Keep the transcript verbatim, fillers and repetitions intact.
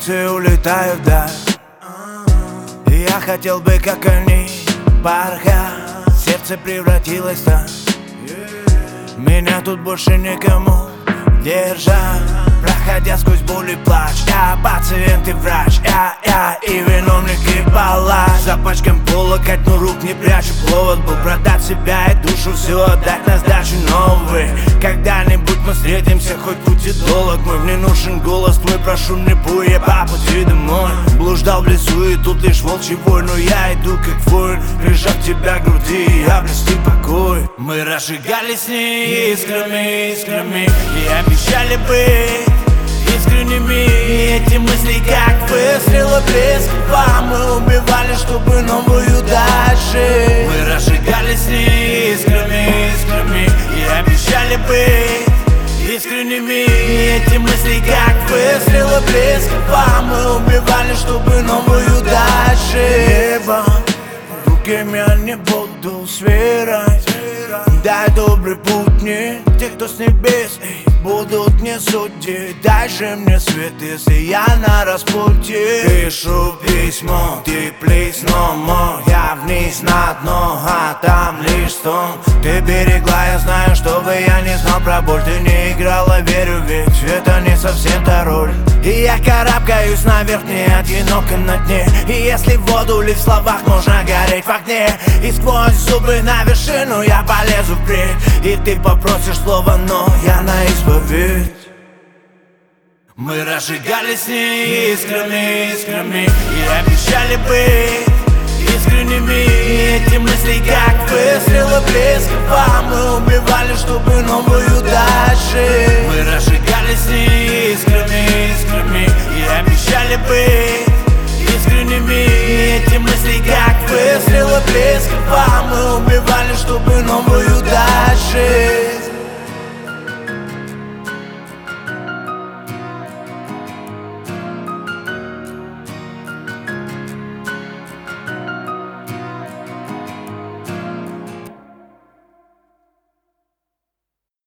эмоции улетают вдаль. И я хотел бы, как они, порхать. Сердце превратилось в танк. Меня тут больше никому держать. Проходя сквозь боль и плач, я пациент и врач, я, я и виновник и палач. За пачком полокоть, но рук не прячу. Повод был продать себя и душу, все отдать на сдачу новый. Когда-нибудь мы встретимся, хоть путь и долг мой. Мне нужен голос твой, прошу, не пой, я по пути домой. Блуждал в лесу и тут лишь волчий вой, но я иду как воин, прижав тебя к груди, обрести покой. Мы разжигали с ней искрами, искрами и обещали быть искренними. Эти мысли как выстрелы близкого. Мы убивали, чтобы новую дальше. Мы разжигали с ней искрами, искрами и обещали быть искренними. Эти мысли как выстрелы близкого. Мы убивали, чтобы новую дальше. Небо в руке я не буду сверять. Дай добрый путь мне, те, кто с небес, эй, будут не судить. Дай же мне свет, если я на распутье. Пишу письмо, ты плиз, но мой, я вниз на дно, а там лишь стон. Ты берегла, я знаю, чтобы я не знал про боль. Ты не играла, верю, ведь это не совсем та роль. И я карабкаюсь наверх, не одиноко на дне. И если в воду лить в словах, можно гореть в огне. И сквозь зубы на вершину я полезу впредь. И ты попросишь слова, но я на исповедь. Мы разжигали с ней искрами, искрами и обещали быть искренними. Эти мысли как выстрелы близкого. Мы убивали, чтобы новую дальше. Мы разжигали с ней искрами, искрами и обещали быть искренними. Эти мысли как выстрелы близкого.